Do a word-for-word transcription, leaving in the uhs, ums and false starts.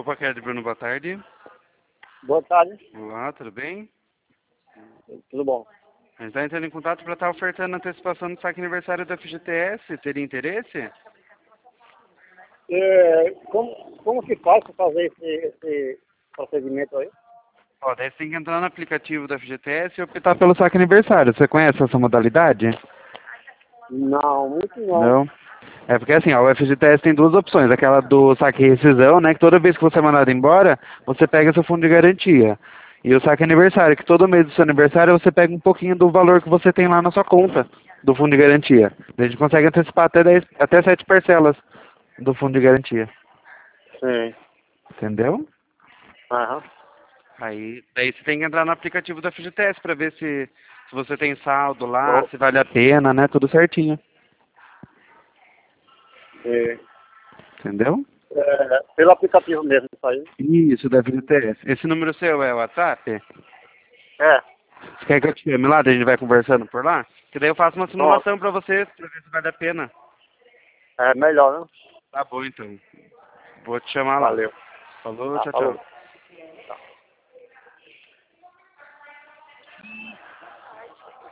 Opa, Kelly Bruno, boa tarde. Boa tarde, Olá, tudo bem? tudo bom? A gente está entrando em contato para estar ofertando a antecipação do saque aniversário da F G T S. Teria interesse? É, como, como se faz para fazer esse, esse procedimento aí? Ó, daí você tem que entrar no aplicativo da F G T S e optar pelo saque aniversário. Você conhece essa modalidade? Não, muito não. Não. É porque assim, ó, o F G T S tem duas opções. Aquela do saque e rescisão, né? Que toda vez que você é mandado embora, você pega seu fundo de garantia. E o saque aniversário, que todo mês do seu aniversário você pega um pouquinho do valor que você tem lá na sua conta do fundo de garantia. A gente consegue antecipar até dez, até sete parcelas do fundo de garantia. Sim. Entendeu? Aham. Aí, daí você tem que entrar no aplicativo da F G T S para ver se, se você tem saldo lá, Bom, se vale a pena, né? Tudo certinho. é, Entendeu? é, pelo aplicativo mesmo, isso aí. Isso, da F G T S. Esse número seu é o WhatsApp? É, Você quer que eu te chame lá, daí a gente vai conversando por lá? Que daí eu faço uma pronto. simulação pra você, pra ver se vale a pena. É melhor, né? Tá bom, então. Vou te chamar lá. Valeu. Falou, Tá, tchau, falou. tchau.